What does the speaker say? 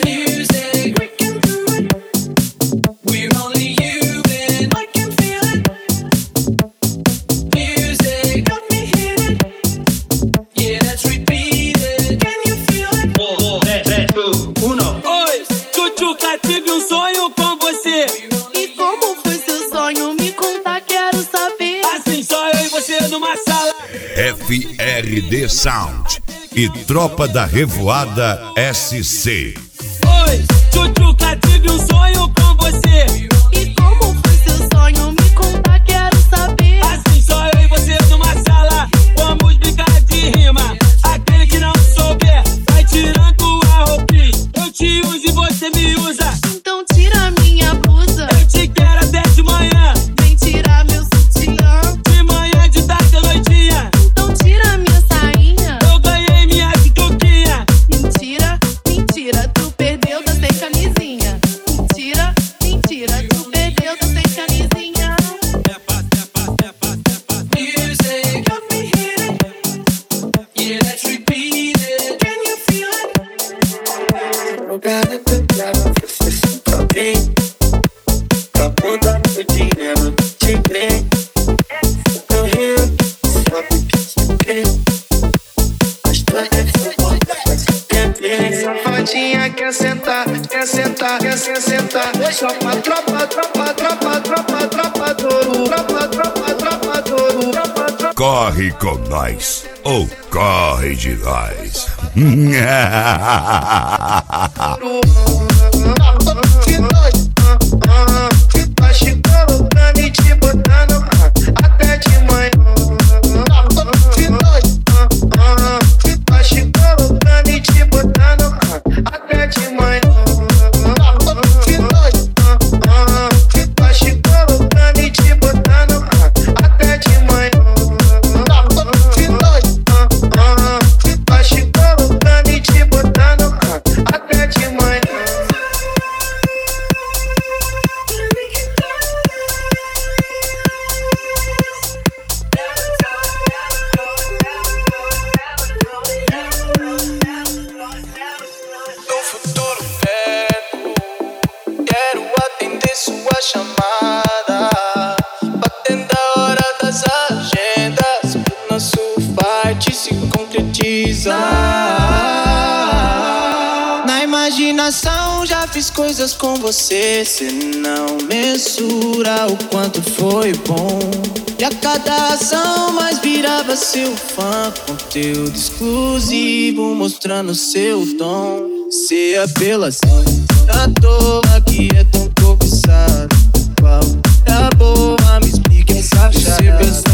FRD Sound e Tropa da Revoada SC. Oi, Tchutchuca, tive um sonho com você. E como foi seu sonho? Me conta, quero saber. Assim só eu e você numa sala, vamos brincar de rima. Aquele que não souber, vai tirando a roupinha. Eu te uso e você me usa. Então tira minha blusa. Eu te quero até de manhã. Vem tirar meu sutiã. De manhã, de tarde, de noitinha. Então tira minha sainha. Eu ganhei minha tituquinha. Mentira, mentira, tu perdeu, tá sem camisinha. Mentira, mentira, tu perdeu, tá sem camisinha. Music got me hitting. Yeah, let's repeat it. Can you feel it? Jogada cuidado, você se tá bem. Pra bunda todinha, não te crê. Correndo, sabe que se crê. Mas tu é safadinha, quer sentar, quer sentar, quer sentar. Só pra tropa, tropa, tropa, tropa, tropa, touro. Tropa, tropa, tropa, touro. Tropa, tropa. Corre com nós ou corre de nós. Tá te colocando e te botando até de manhã. Tá te colocando e te botando até de manhã. Tá te colocando e te botando até de manhã. Tá te colocando e te botando até de manhã. No futuro perto, quero atender sua chamada, batendo a hora das agendas, pro nosso fight se concretizar. Na imaginação já fiz coisas com você, cê não mensura o quanto foi bom. E a cada ação mais virava seu fã, conteúdo exclusivo mostrando seu tom. Cê apelação à toa que é tão cobiçado. Qual é a boa? Me explica essa chave.